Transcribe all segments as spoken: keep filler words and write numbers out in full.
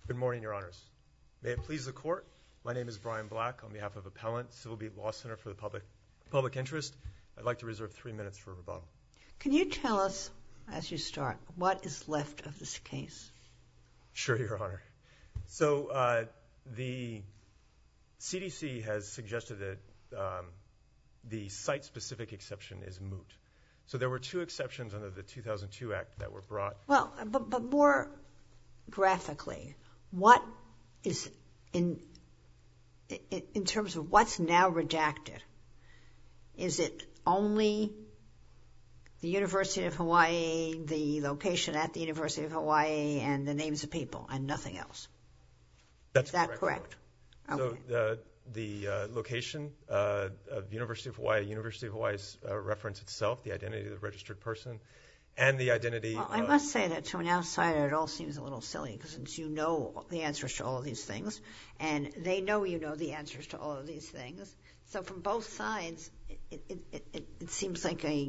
Good morning, Your Honors. May it please the Court, my name is Brian Black on behalf of Appellant, Civil Beat Law Center for the Public, Public Interest. I'd like to reserve three minutes for rebuttal. Can you tell us, as you start, what is left of this case? Sure, Your Honor. So uh, the C D C has suggested that um, the site-specific exception is moot. So there were two exceptions under the two thousand two Act that were brought. Well, but, but more graphically, what is in, in in terms of what's now redacted? Is it only the University of Hawaii, the location at the University of Hawaii, and the names of people, and nothing else? That's is that correct? correct? So okay. the the uh, location uh, of University of Hawaii, University of Hawaii's uh, reference itself, the identity of the registered person, and the identity. Well, I uh, must say that to an outsider, it all seems a little silly, because since you know the answers to all of these things, and they know you know the answers to all of these things, so from both sides, it it it, it, it seems like a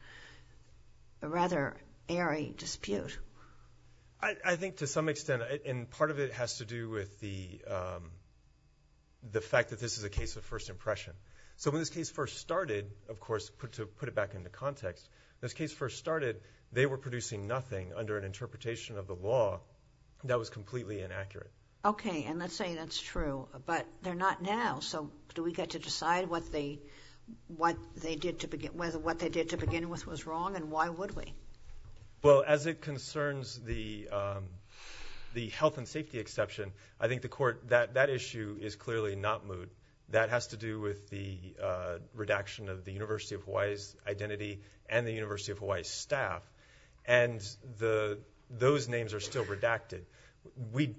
a rather airy dispute. I, I think to some extent, and part of it has to do with the um, the fact that this is a case of first impression. So when this case first started, of course, put to put it back into context, when this case first started, they were producing nothing under an interpretation of the law that was completely inaccurate. Okay, and let's say that's true, but they're not now. So do we get to decide what they what they did to begin whether what they did to begin with was wrong, and why would we? Well, as it concerns the um, the health and safety exception, I think the court that that issue is clearly not moot. That has to do with the uh, redaction of the University of Hawaii's identity and the University of Hawaii's staff, and the those names are still redacted. We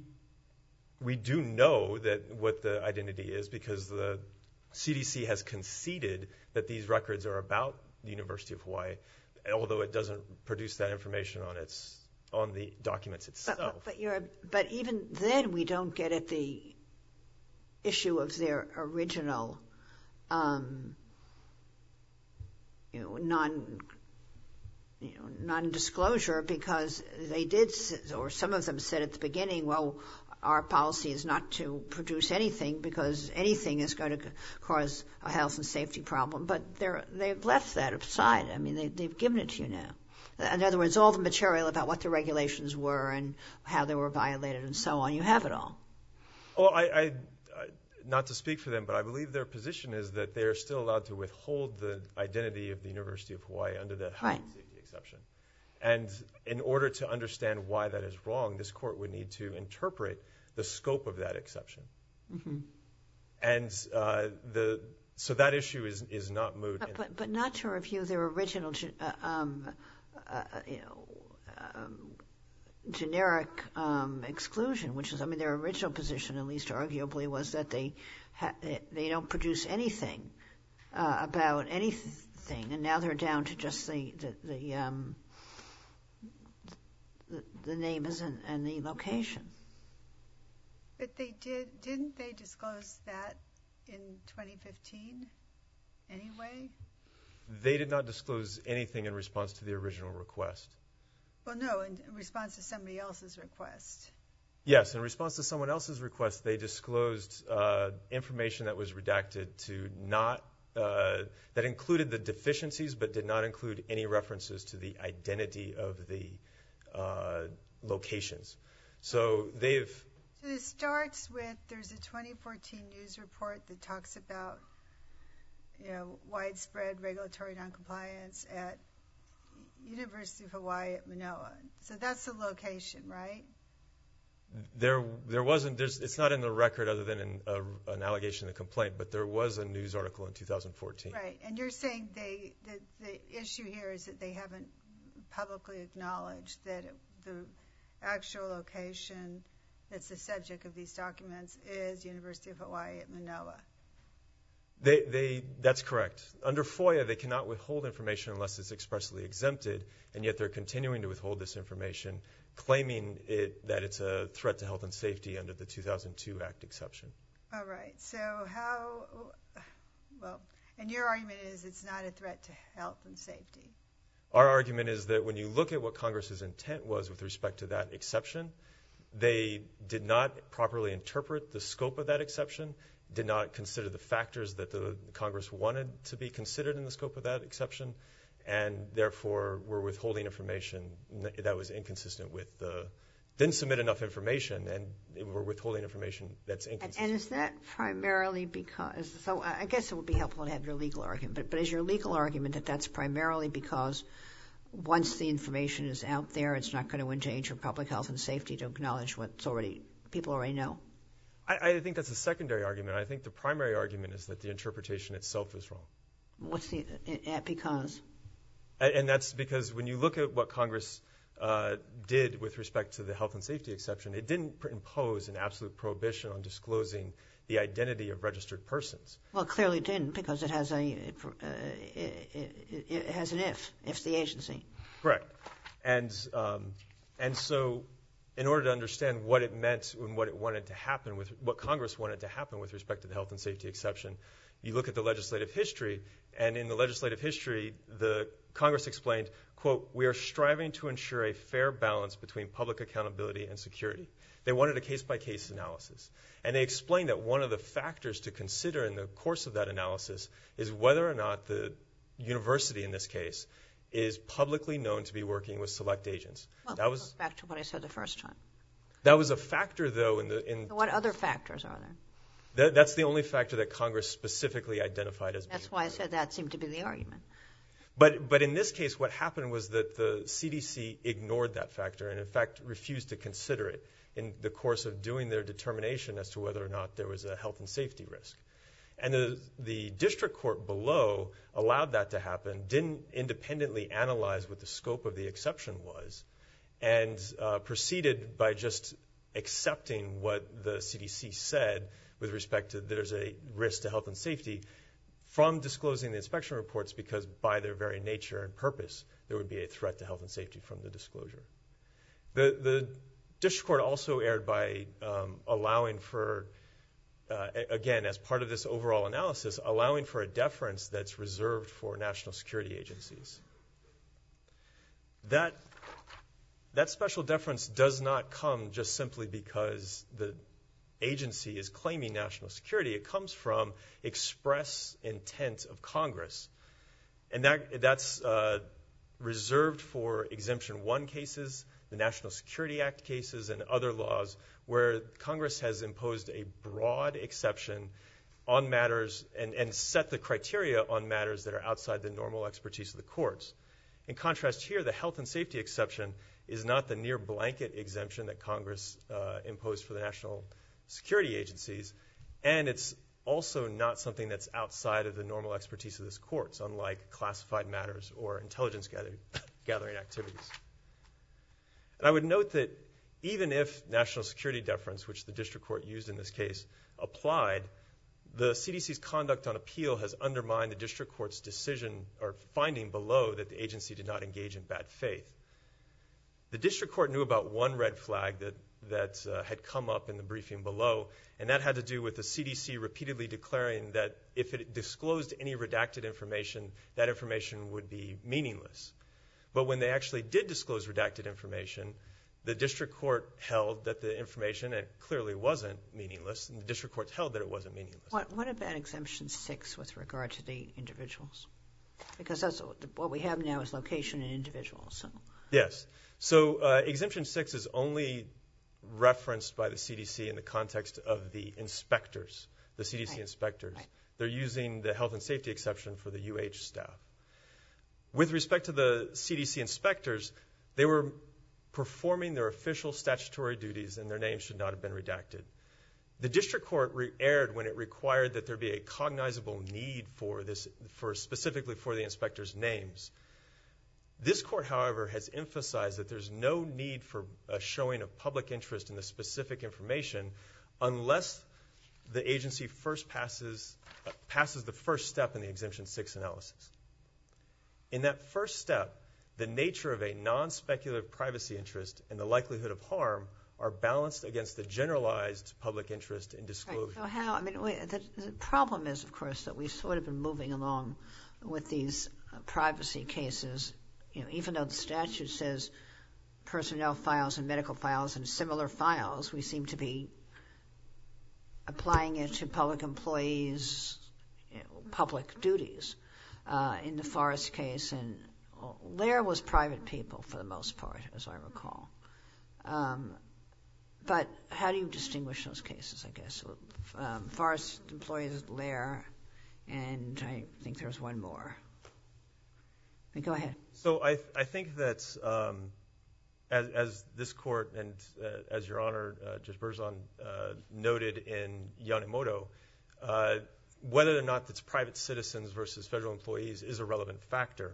we do know that what the identity is because the C D C has conceded that these records are about the University of Hawaii, although it doesn't produce that information on its on the documents itself. But, but, but, you're, but even then, we don't get at the issue of their original, um, you know, non, you know, non-disclosure, because they did, or some of them said at the beginning, well, our policy is not to produce anything because anything is going to cause a health and safety problem. But they're, they've left that aside. I mean, they, they've given it to you now. In other words, all the material about what the regulations were and how they were violated and so on, you have it all. Well, I, I, I not to speak for them, but I believe their position is that they are still allowed to withhold the identity of the University of Hawaii under the health right. and safety exception. And in order to understand why that is wrong, this court would need to interpret the scope of that exception. Mm-hmm. And uh, the so that issue is is not moot. But, but, but not to review their original, uh, um, uh, you know, um, generic um, exclusion, which is, I mean, their original position, at least arguably, was that they ha- they don't produce anything uh, about anything, and now they're down to just the the, the um, The, the name is and, and the location. But they did, didn't they disclose that in twenty fifteen anyway? They did not disclose anything in response to the original request. Well, no, in response to somebody else's request. Yes, in response to someone else's request, they disclosed uh, information that was redacted to not, uh, that included the deficiencies but did not include any references to the identity of the Uh, locations. So they've... So this starts with, there's a twenty fourteen news report that talks about, you know, widespread regulatory noncompliance at University of Hawaii at Manoa. So that's the location, right? There there wasn't, there's, it's not in the record other than in a, an allegation in the complaint, but there was a news article in two thousand fourteen. Right, and you're saying they, the, the issue here is that they haven't publicly acknowledged that it, the actual location that's the subject of these documents is University of Hawaii at Manoa. They, they, that's correct. Under FOIA, they cannot withhold information unless it's expressly exempted, and yet they're continuing to withhold this information, claiming it, that it's a threat to health and safety under the two thousand two Act exception. All right, so how, well, and your argument is it's not a threat to health and safety. Our argument is that when you look at what Congress's intent was with respect to that exception, They did not properly interpret the scope of that exception, did not consider the factors that the Congress wanted to be considered in the scope of that exception, and therefore were withholding information that was inconsistent with the, didn't submit enough information, and were withholding information that's inconsistent. And is that primarily because, so I guess it would be helpful to have your legal argument, but, but is your legal argument that that's primarily because once the information is out there, it's not going to endanger public health and safety to acknowledge what's already, people already know? I, I think that's a secondary argument. I think the primary argument is that the interpretation itself is wrong. What's the, uh, because? And, and that's because when you look at what Congress uh, did with respect to the health and safety exception, it didn't impose an absolute prohibition on disclosing the identity of registered persons. Well, it clearly didn't, because it has a uh, it, it, it has an if, if the agency. Correct. And um, and so, in order to understand what it meant and what it wanted to happen with what Congress wanted to happen with respect to the health and safety exception, you look at the legislative history, and in the legislative history, the Congress explained, quote, "We are striving to ensure a fair balance between public accountability and security." They wanted a case-by-case analysis. And they explained that one of the factors to consider in the course of that analysis is whether or not the university in this case is publicly known to be working with select agents. Well, that was back to what I said the first time. That was a factor, though, in the in. So what other factors are there? That, that's the only factor that Congress specifically identified as. That's being why I said that seemed to be the argument. But but in this case, what happened was that the C D C ignored that factor and, in fact, refused to consider it in the course of doing their determination as to whether or not there was a health and safety risk. And the, the district court below allowed that to happen, didn't independently analyze what the scope of the exception was, and uh, proceeded by just accepting what the C D C said with respect to there's a risk to health and safety from disclosing the inspection reports, because by their very nature and purpose, there would be a threat to health and safety from the disclosure. The, the district court also erred by um, allowing for, uh, again, as part of this overall analysis, allowing for a deference that's reserved for national security agencies. That, that special deference does not come just simply because the agency is claiming national security. It comes from express intent of Congress. And that, that's uh, reserved for Exemption one cases, the National Security Act cases, and other laws where Congress has imposed a broad exception on matters and, and set the criteria on matters that are outside the normal expertise of the courts. In contrast here, the health and safety exception is not the near blanket exemption that Congress uh, imposed for the national security agencies, and it's also not something that's outside of the normal expertise of this courts, unlike classified matters or intelligence gathering, gathering activities. And I would note that even if national security deference, which the district court used in this case, applied, the C D C's conduct on appeal has undermined the district court's decision or finding below that the agency did not engage in bad faith. The district court knew about one red flag that that uh, had come up in the briefing below, and that had to do with the C D C repeatedly declaring that if it disclosed any redacted information, that information would be meaningless. But when they actually did disclose redacted information, the district court held that the information, and it clearly wasn't meaningless, and the district court held that it wasn't meaningless. What, what about Exemption six with regard to the individuals? Because that's what we have now is location and individuals. So. Yes. So uh, Exemption six is only referenced by the C D C in the context of the inspectors, the C D C right. inspectors. Right. They're using the health and safety exception for the U H staff. With respect to the C D C inspectors, they were performing their official statutory duties, and their names should not have been redacted. The district court re- erred when it required that there be a cognizable need for this, for specifically for the inspectors' names. This court, however, has emphasized that there's no need for a showing of public interest in the specific information unless the agency first passes uh, passes the first step in the Exemption six analysis. In that first step, the nature of a non-speculative privacy interest and the likelihood of harm are balanced against the generalized public interest in disclosure. Right. So how, I mean, wait, the, the problem is, of course, that we've sort of been moving along with these uh, privacy cases, you know, even though the statute says personnel files and medical files and similar files. We seem to be applying it to public employees, you know, public duties. Uh, in the Forrest case, and Lair was private people for the most part, as I recall. Um, but how do you distinguish those cases, I guess? Um, Forrest employees Lair, and I think there's one more. Go ahead. So I, th- I think that um, as, as this court and uh, as Your Honor, uh, Judge Berzon, uh, noted in Yonemoto, uh, whether or not it's private citizens versus federal employees is a relevant factor.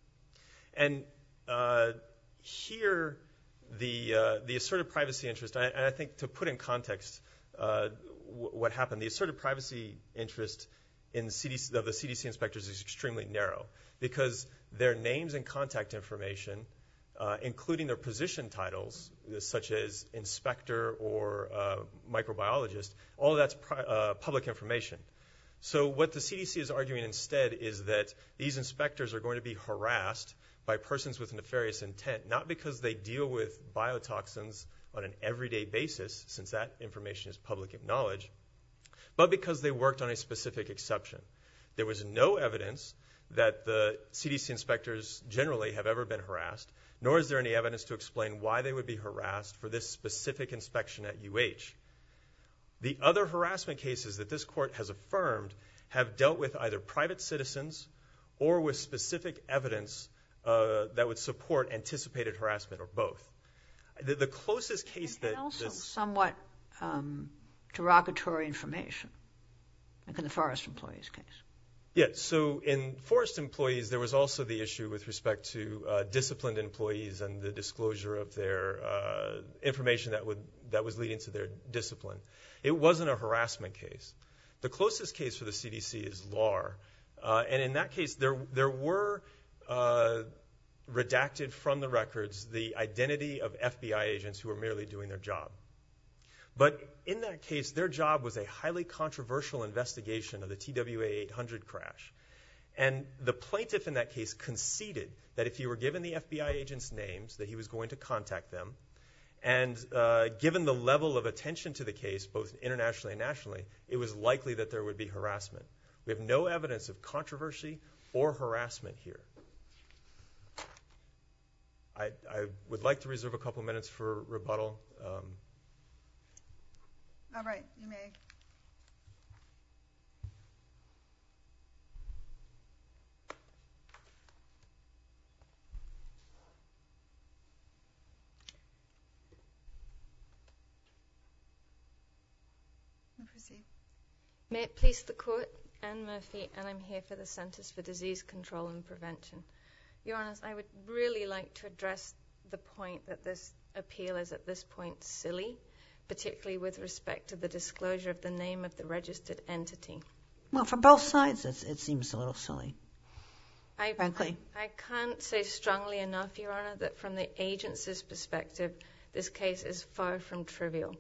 And uh, here, the uh, the asserted privacy interest, and I, and I think to put in context uh, w- what happened, the asserted privacy interest in C D C, of the C D C inspectors is extremely narrow because their names and contact information, uh, including their position titles, such as inspector or uh, microbiologist, all of that's pri- uh, public information. So what the C D C is arguing instead is that these inspectors are going to be harassed by persons with nefarious intent, not because they deal with biotoxins on an everyday basis, since that information is public knowledge, but because they worked on a specific exception. There was no evidence that the C D C inspectors generally have ever been harassed, nor is there any evidence to explain why they would be harassed for this specific inspection at U H. The other harassment cases that this court has affirmed have dealt with either private citizens or with specific evidence uh, that would support anticipated harassment, or both. The, the closest case and, that... And also this, somewhat um, derogatory information, like in the Forrest employees case. Yeah, so in Forrest employees, there was also the issue with respect to uh, disciplined employees and the disclosure of their uh, information that would that was leading to their discipline. It wasn't a harassment case. The closest case for the C D C is L A R, uh, and in that case, there there were uh, redacted from the records the identity of F B I agents who were merely doing their job. But in that case, their job was a highly controversial investigation of the T W A eight hundred crash. And the plaintiff in that case conceded that if he were given the F B I agents' names, that he was going to contact them. And uh, given the level of attention to the case, both internationally and nationally, it was likely that there would be harassment. We have no evidence of controversy or harassment here. I, I would like to reserve a couple minutes for rebuttal. Um, All right, you may. You proceed. May it please the Court, Anne Murphy, and I'm here for the Centers for Disease Control and Prevention. Your Honours, I would really like to address the point that this appeal is at this point silly, particularly with respect to the disclosure of the name of the registered entity. Well, from both sides, it's, it seems a little silly, I, frankly. I, I can't say strongly enough, Your Honour, that from the agency's perspective, this case is far from trivial.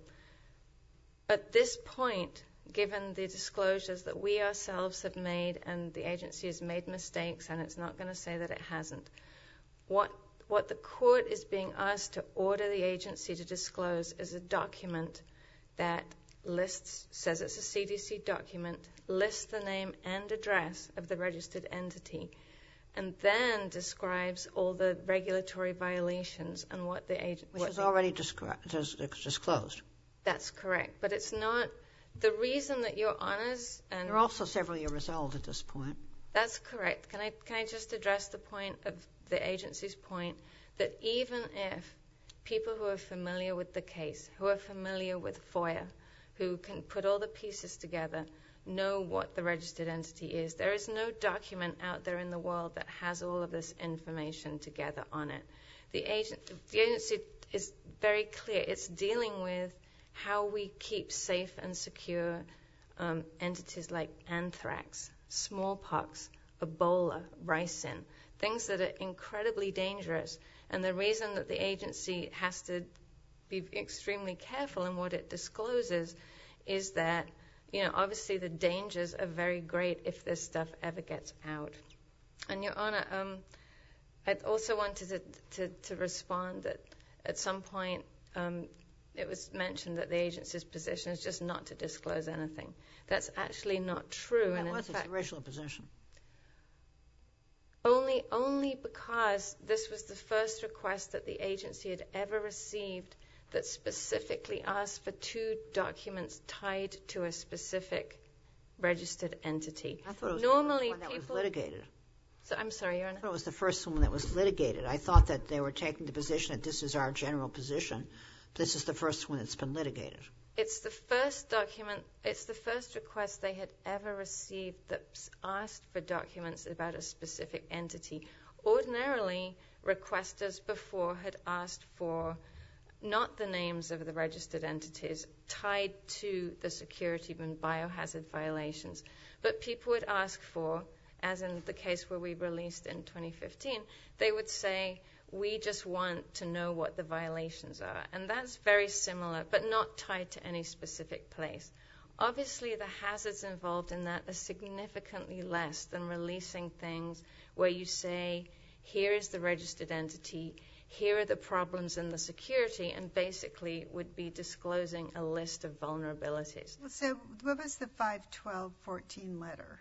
At this point, given the disclosures that we ourselves have made, and the agency has made mistakes, and it's not going to say that it hasn't, what What the court is being asked to order the agency to disclose is a document that lists, says it's a C D C document, lists the name and address of the registered entity, and then describes all the regulatory violations and what the agent... Which is already descri- dis- disclosed. That's correct, but it's not... The reason that Your Honours... and They're also several years old at this point. That's correct. Can I, can I just address the point of the agency's point that even if people who are familiar with the case, who are familiar with FOIA, who can put all the pieces together, know what the registered entity is, there is no document out there in the world that has all of this information together on it. The, agent, the agency is very clear. It's dealing with how we keep safe and secure um, entities like anthrax, smallpox, Ebola, ricin, things that are incredibly dangerous. And the reason that the agency has to be extremely careful in what it discloses is that, you know, obviously the dangers are very great if this stuff ever gets out. And Your Honor, um, I also wanted to, to, to respond that at some point um, it was mentioned that the agency's position is just not to disclose anything. That's actually not true. That and in was fact, its original position. Only, only because this was the first request that the agency had ever received that specifically asked for two documents tied to a specific registered entity. I thought it was Normally, the one that people, was litigated. So, I'm sorry, Your Honor. I thought it was the first one that was litigated. I thought that they were taking the position that this is our general position. This is the first one that's been litigated. It's the first document, it's the first request they had ever received that asked for documents about a specific entity. Ordinarily, requesters before had asked for not the names of the registered entities tied to the security and biohazard violations, but people would ask for, as in the case where we released in twenty fifteen, they would say, we just want to know what the violations are. And that's very similar, but not tied to any specific place. Obviously, the hazards involved in that are significantly less than releasing things where you say, here is the registered entity, here are the problems in the security, and basically would be disclosing a list of vulnerabilities. So what was the five twelve fourteen letter?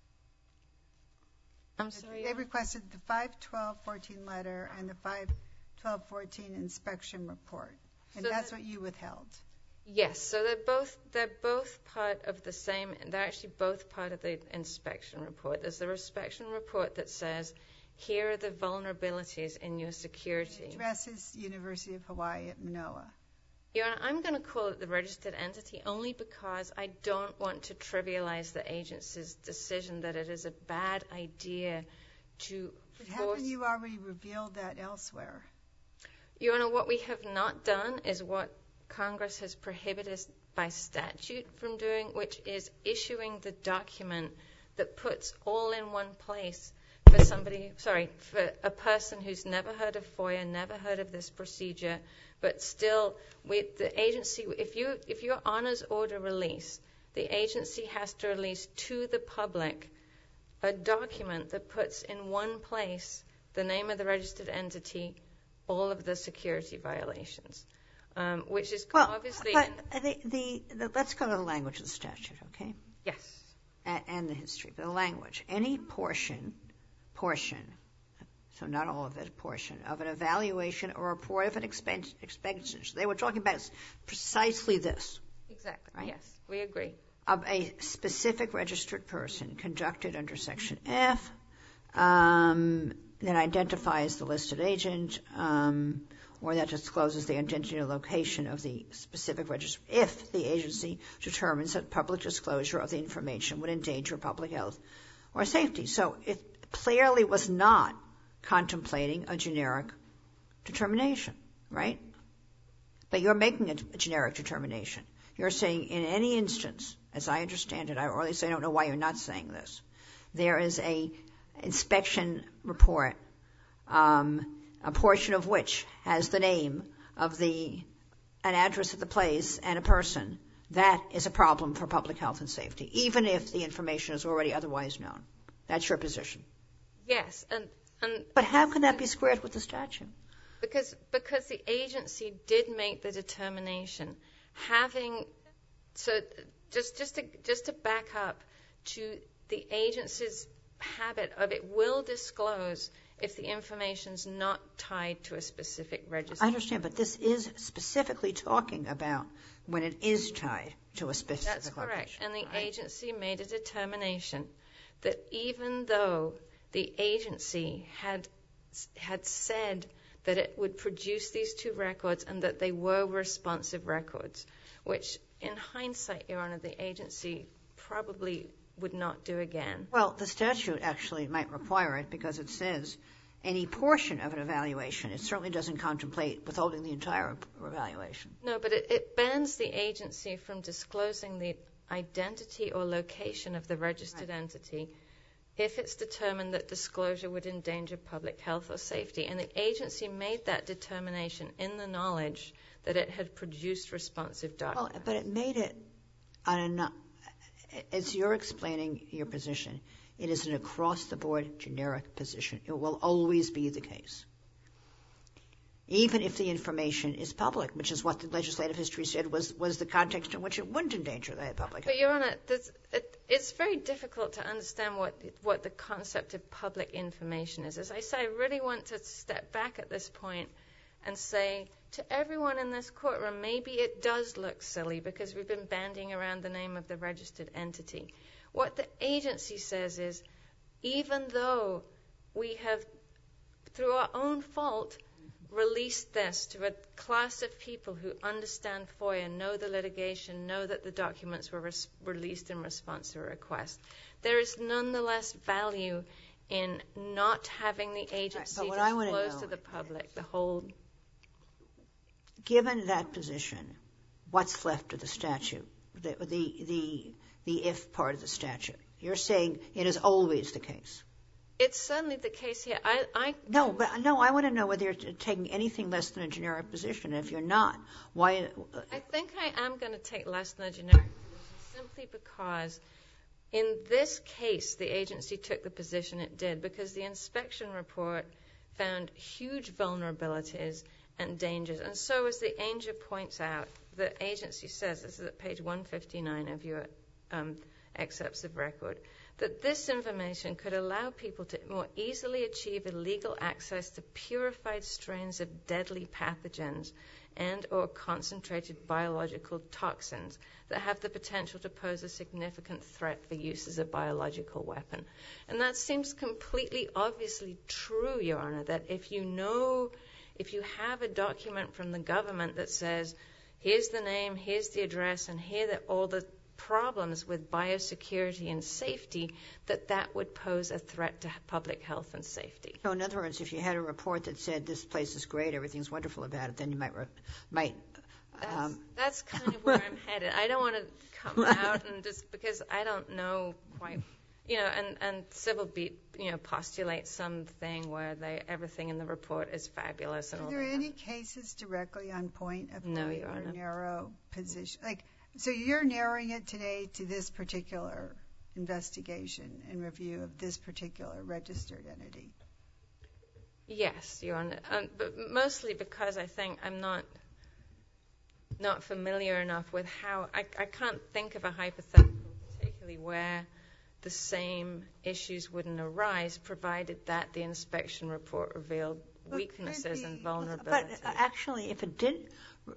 I'm sorry? They requested the five twelve fourteen letter and the five twelve fourteen inspection report, and So that's that- what you withheld. Yes, so they're both they're both part of the same. They're actually both part of the inspection report. There's the inspection report that says, here are the vulnerabilities in your security. Addresses University of Hawaii at Manoa. Your Honor, I'm going to call it the registered entity only because I don't want to trivialize the agency's decision that it is a bad idea to But force... haven't you already revealed that elsewhere? Your Honor, what we have not done is what Congress has prohibited by statute from doing, which is issuing the document that puts all in one place for somebody, sorry, for a person who's never heard of FOIA, never heard of this procedure, but still, with the agency, if you if your honors order release, the agency has to release to the public a document that puts in one place the name of the registered entity, all of the security violations, um, which is Well, obviously... but the, the, the, let's go to the language of the statute, okay? Yes. And, and the history. The language. Any portion, portion, so not all of it, portion, of an evaluation or report of an expense, expenditure. They were talking about precisely this. Exactly. Right? Yes, we agree. Of a specific registered person conducted under Section F um, that identifies the listed agent um, or that discloses the identity or location of the specific register if the agency determines that public disclosure of the information would endanger public health or safety. So it clearly was not contemplating a generic determination, right? But you're making a, a generic determination. You're saying in any instance, as I understand it, or at least I don't know why you're not saying this, there is a inspection report, um, a portion of which has the name of the, an address of the place and a person. That is a problem for public health and safety, even if the information is already otherwise known. That's your position. Yes, and... and But how can that be squared with the statute? Because because the agency did make the determination, having so just just to just to back up to the agency's habit of it will disclose if the information's not tied to a specific register. I understand, but this is specifically talking about when it is tied to a specific That's correct. location, And the right? agency made a determination that even though the agency had had said that it would produce these two records and that they were responsive records, which in hindsight, Your Honor, the agency probably would not do again. Well, the statute actually might require it because it says any portion of an evaluation. It certainly doesn't contemplate withholding the entire evaluation. No, but it, it bans the agency from disclosing the identity or location of the registered Right. entity if it's determined that disclosure would endanger public health or safety. And the agency made that determination in the knowledge that it had produced responsive documents. Well, but it made it on a, as you're explaining your position, it is an across-the-board generic position. It will always be the case. even if the information is public, which is what the legislative history said was, was the context in which it wouldn't endanger the public. But, Your Honor, it, it's very difficult to understand what what the concept of public information is. As I say, I really want to step back at this point and say to everyone in this courtroom, maybe it does look silly because we've been bandying around the name of the registered entity. What the agency says is, even though we have, through our own fault, released this to a class of people who understand FOIA, know the litigation, know that the documents were res- released in response to a request, there is nonetheless value in not having the agency right, disclose to the public the whole. Given that position, what's left of the statute, the, the, the, the if part of the statute? You're saying it is always the case. It's certainly the case here. I, I no, but no. I want to know whether you're taking anything less than a generic position. If you're not, why? Uh, I think I am going to take less than a generic position simply because, in this case, the agency took the position it did because the inspection report found huge vulnerabilities and dangers, and so as the A N G A points out, the agency says, this is at page one fifty-nine of your um, excerpts of record, that this information could allow people to more easily achieve illegal access to purified strains of deadly pathogens and or concentrated biological toxins that have the potential to pose a significant threat for use as a biological weapon. And that seems completely obviously true, Your Honor, that if you know, if you have a document from the government that says, here's the name, here's the address, and here are all the problems with biosecurity and safety, that that would pose a threat to public health and safety. So in other words, if you had a report that said this place is great, everything's wonderful about it, then you might, re- might. Um, that's, that's kind of where I'm headed. I don't want to come out and just because I don't know quite, you know, and, and Civil Beat, you know, postulates something where they everything in the report is fabulous. And Are all there that. any cases directly on point of no, your Your Honor. narrow position? Like. So you're narrowing it today to this particular investigation and review of this particular registered entity? Yes, Your Honor, um, but mostly because I think I'm not not familiar enough with how I, I can't think of a hypothetical, particularly where the same issues wouldn't arise, provided that the inspection report revealed Well, weaknesses and be, vulnerabilities. But actually, if it did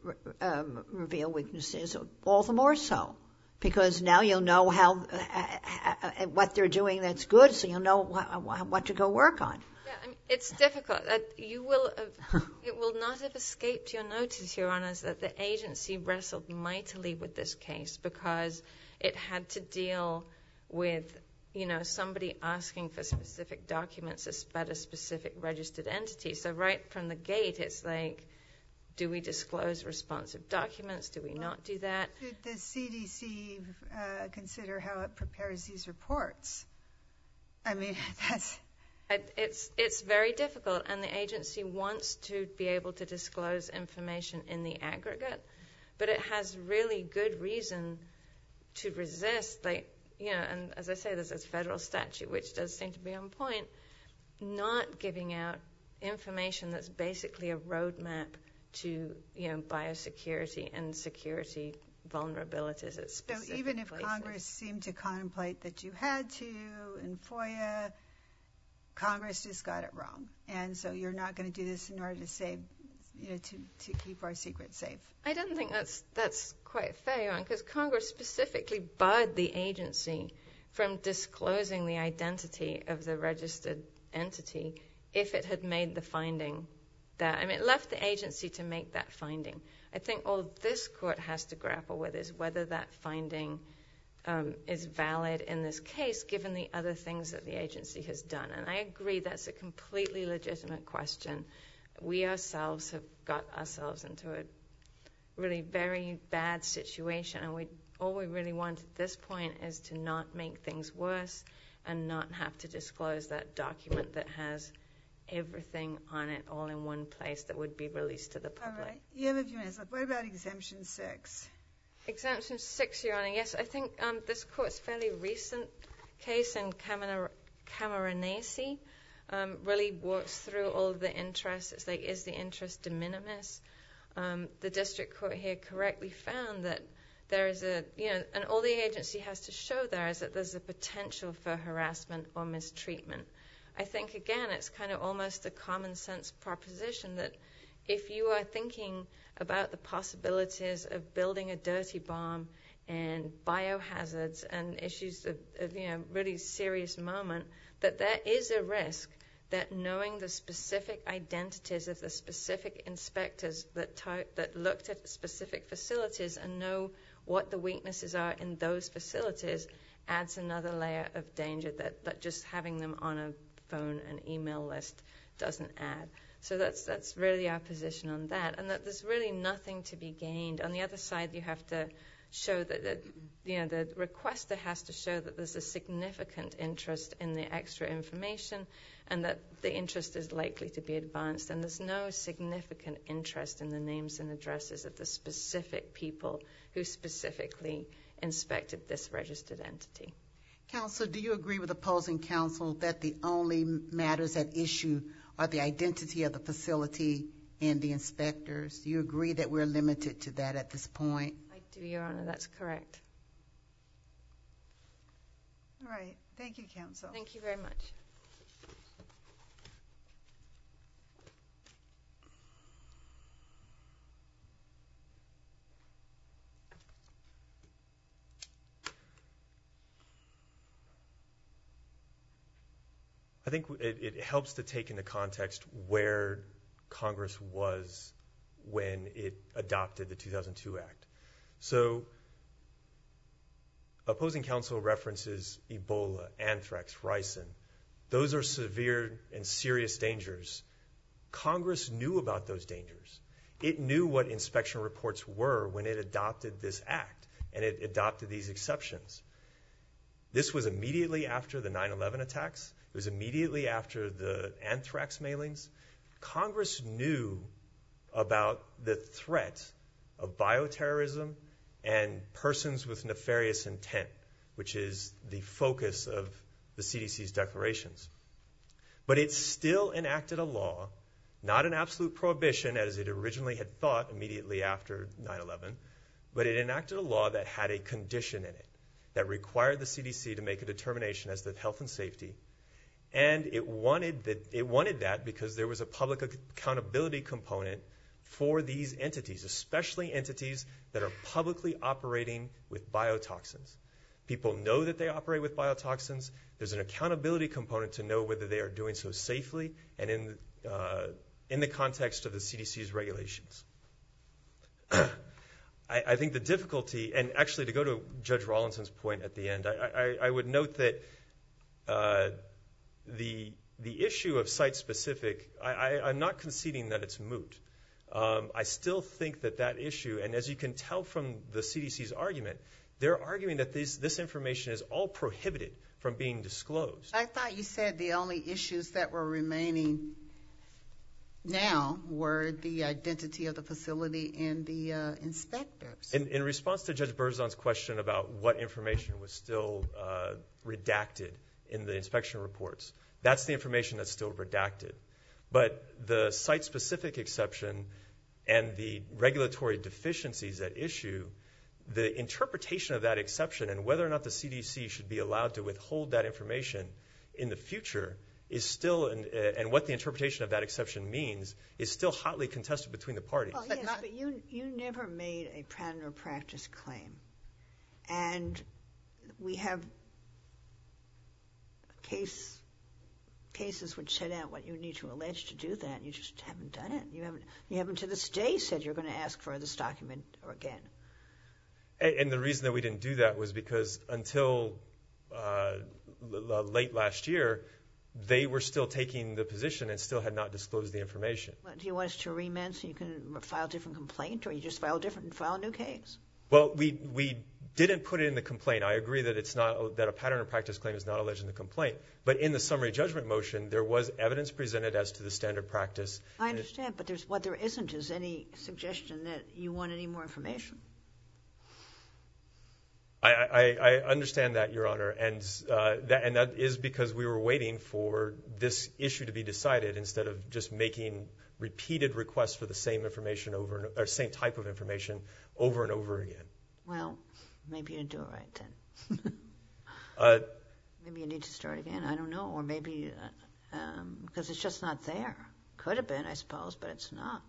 um, reveal weaknesses, all the more so, because now you'll know how uh, what they're doing that's good, so you'll know wh- what to go work on. Yeah, I mean, it's difficult. Uh, you will, have, it will not have escaped your notice, Your Honors, that the agency wrestled mightily with this case because it had to deal with, you know, somebody asking for specific documents about a specific registered entity. So right from the gate, it's like, do we disclose responsive documents? Do we well, not do that? Did the C D C uh, consider how it prepares these reports? I mean, that's... It's it's very difficult, and the agency wants to be able to disclose information in the aggregate, but it has really good reason to resist. Like, you know, and as I say, there's this federal statute which does seem to be on point, not giving out information that's basically a roadmap to, you know, biosecurity and security vulnerabilities at specific So even if places. Congress seemed to contemplate that you had to in FOIA, Congress just got it wrong, and so you're not going to do this in order to save, you know, to, to keep our secrets safe. I don't think that's that's quite fair, because Congress specifically barred the agency from disclosing the identity of the registered entity if it had made the finding that, I mean, it left the agency to make that finding. I think all this court has to grapple with is whether that finding Um, is valid in this case, given the other things that the agency has done. And I agree that's a completely legitimate question. We ourselves have got ourselves into a really very bad situation, and we all we really want at this point is to not make things worse and not have to disclose that document that has everything on it all in one place that would be released to the public. All right. You have a few minutes left. What about Exemption six? Exemption six, Your Honor, yes. I think um, this court's fairly recent case in Cameron- Cameronese um, really works through all of the interests. It's like, is the interest de minimis? Um, the district court here correctly found that there is a, you know, and all the agency has to show there is that there's a potential for harassment or mistreatment. I think, again, it's kind of almost a common sense proposition that if you are thinking about the possibilities of building a dirty bomb and biohazards and issues of, of, you know, really serious moment, that there is a risk that knowing the specific identities of the specific inspectors that t- that looked at specific facilities and know what the weaknesses are in those facilities adds another layer of danger that, that just having them on a phone and email list doesn't add. So that's that's really our position on that, and that there's really nothing to be gained. On the other side, you have to show that, that you know, the requester has to show that there's a significant interest in the extra information and that the interest is likely to be advanced, and there's no significant interest in the names and addresses of the specific people who specifically inspected this registered entity. Counsel, do you agree with opposing counsel that the only matters at issue are the identity of the facility and the inspectors? Do you agree that we're limited to that at this point? I do, Your Honor. That's correct. All right. Thank you, counsel. Thank you very much. I think it, it helps to take into context where Congress was when it adopted the two thousand two Act. So opposing counsel references Ebola, anthrax, ricin. Those are severe and serious dangers. Congress knew about those dangers. It knew what inspection reports were when it adopted this act, and it adopted these exceptions. This was immediately after the nine eleven attacks. It was immediately after the anthrax mailings. Congress knew about the threat of bioterrorism and persons with nefarious intent, which is the focus of the C D C's declarations. But it still enacted a law, not an absolute prohibition as it originally had thought immediately after nine eleven, but it enacted a law that had a condition in it that required the C D C to make a determination as to health and safety. And it wanted that, it wanted that because there was a public accountability component for these entities, especially entities that are publicly operating with biotoxins. People know that they operate with biotoxins. There's an accountability component to know whether they are doing so safely and in, uh, in the context of the C D C's regulations. I, I think the difficulty, and actually to go to Judge Rawlinson's point at the end, I, I, I would note that uh, the the issue of site-specific, I, I, I'm not conceding that it's moot. Um, I still think that that issue, and as you can tell from the C D C's argument, they're arguing that this, this information is all prohibited from being disclosed. I thought you said the only issues that were remaining now were the identity of the facility and the uh, inspectors. In, in response to Judge Berzon's question about what information was still uh, redacted in the inspection reports, that's the information that's still redacted. But the site-specific exception and the regulatory deficiencies at issue, the interpretation of that exception and whether or not the C D C should be allowed to withhold that information in the future is still, an, uh, and what the interpretation of that exception means, is still hotly contested between the parties. Well, yes, but you, you never made a pattern or practice claim. And we have case cases which set out what you need to allege to do that. You just haven't done it. You haven't, you haven't to this day said you're going to ask for this document again. And, and the reason that we didn't do that was because until uh, l- late last year, they were still taking the position and still had not disclosed the information. Well, do you want us to remand so you can file a different complaint, or you just file a different, file a new case? Well, we we didn't put it in the complaint. I agree that it's not that a pattern or practice claim is not alleged in the complaint. But in the summary judgment motion, there was evidence presented as to the standard practice. I understand, but there's what there isn't is any suggestion that you want any more information. I, I, I understand that, Your Honor, and uh, that and that is because we were waiting for this issue to be decided instead of just making repeated requests for the same information over and, or same type of information over and over again. Well, maybe you didn't do it right then. uh, maybe you need to start again. I don't know, or maybe uh, um, because it's just not there. Could have been, I suppose, but it's not.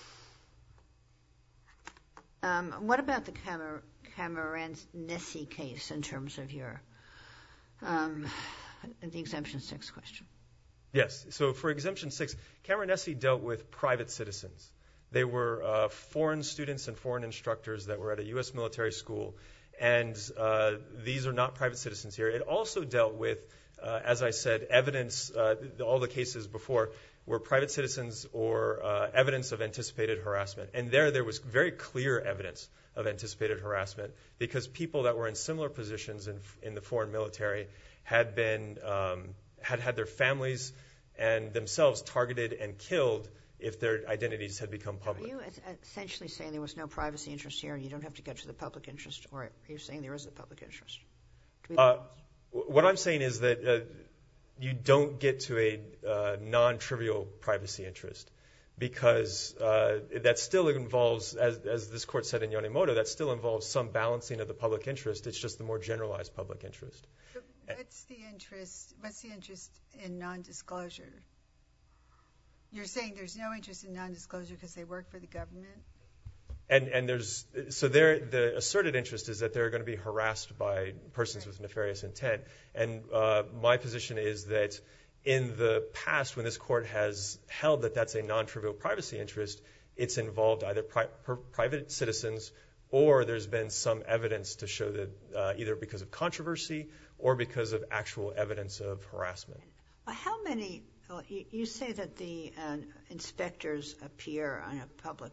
Um, what about the Camar- Camoranesi case in terms of your um, the exemption six question? Yes. So for exemption six, Camoranesi dealt with private citizens. They were uh, foreign students and foreign instructors that were at a U S military school, and uh, these are not private citizens here. It also dealt with, uh, as I said, evidence. Uh, all the cases before were private citizens or uh, evidence of anticipated harassment. And there, there was very clear evidence of anticipated harassment because people that were in similar positions in, in the foreign military had been um, had had their families and themselves targeted and killed if their identities had become public. Are you essentially saying there was no privacy interest here and you don't have to get to the public interest, or are you saying there is a public interest? Uh, what I'm saying is that uh, you don't get to a uh, non-trivial privacy interest because uh, that still involves, as, as this court said in Yonemoto, that still involves some balancing of the public interest. It's just the more generalized public interest. What's the interest? What's the interest in non-disclosure? You're saying there's no interest in non-disclosure because they work for the government? And and there's so there the asserted interest is that they're going to be harassed by persons with nefarious intent. And uh, my position is that in the past, when this court has held that that's a non-trivial privacy interest, it's involved either pri- per- private citizens or there's been some evidence to show that uh, either because of controversy or because of actual evidence of harassment. Well, how many? Well, you, you say that the uh, inspectors appear on a public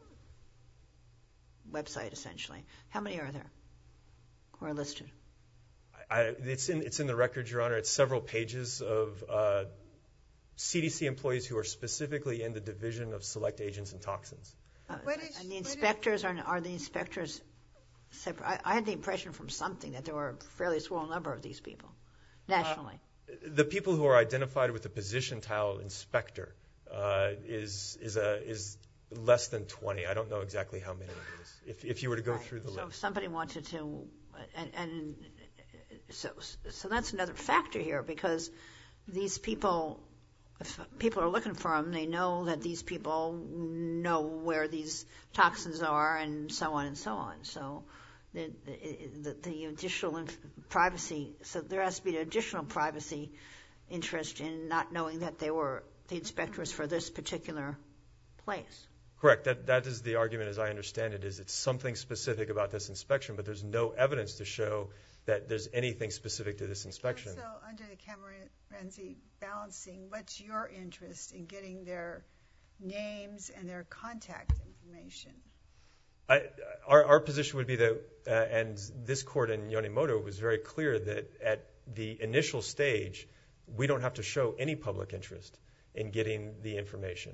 website, essentially. How many are there who are listed? I, it's in it's in the record, Your Honor. It's several pages of uh, C D C employees who are specifically in the Division of Select Agents and Toxins. Uh, What is- and the what is- inspectors are are the inspectors separate? I, I had the impression from something that there were a fairly small number of these people nationally. Uh, the people who are identified with the position title inspector uh, is is a is less than twenty. I don't know exactly how many it is. If if you were to go Right. through the so if list. somebody wanted to, and, and so so that's another factor here because these people, if people are looking for them, they know that these people know where these toxins are and so on and so on. So the the, the additional privacy, so there has to be an additional privacy interest in not knowing that they were the inspectors for this particular place. Correct. That that is the argument, as I understand it, is it's something specific about this inspection, but there's no evidence to show that there's anything specific to this inspection. So under the Camoranesi balancing, what's your interest in getting their names and their contact information? I, our, our position would be that, uh, and this court in Yonemoto was very clear that at the initial stage, we don't have to show any public interest in getting the information.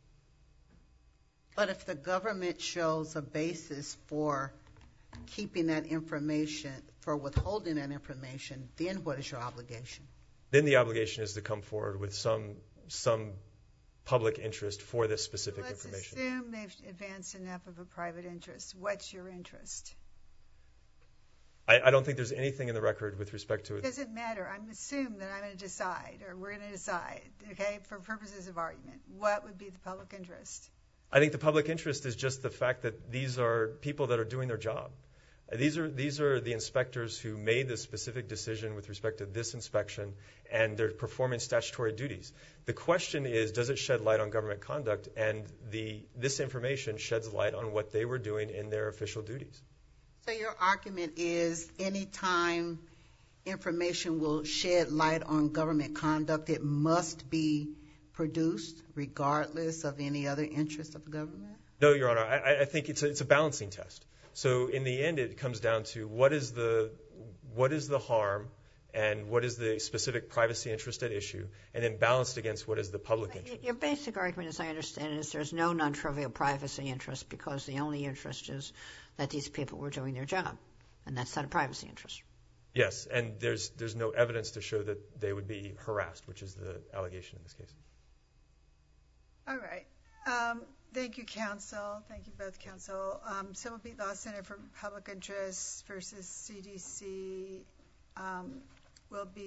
But if the government shows a basis for keeping that information, for withholding that information, then what is your obligation? Then the obligation is to come forward with some some public interest for this specific Let's information. assume they've advanced enough of a private interest. What's your interest? I, I don't think there's anything in the record with respect to It it. doesn't matter. I'm assuming that I'm going to decide, or we're going to decide, okay, for purposes of argument, what would be the public interest? I think the public interest is just the fact that these are people that are doing their job. These are these are the inspectors who made the specific decision with respect to this inspection, and they're performing statutory duties. The question is, does it shed light on government conduct? And the this information sheds light on what they were doing in their official duties. So your argument is any time information will shed light on government conduct, it must be produced regardless of any other interest of the government? No, Your Honor. I, I think it's a, it's a balancing test. So in the end, it comes down to what is the what is the harm and what is the specific privacy interest at issue, and then balanced against what is the public interest. Your basic argument, as I understand it, is there's no non-trivial privacy interest because the only interest is that these people were doing their job. and that's not a privacy interest. Yes, and there's there's no evidence to show that they would be harassed, which is the allegation in this case. All right. Um, thank you, counsel. Thank you both, counsel. Um, Civil Beat Law Center for Public Interest versus C D C um, will be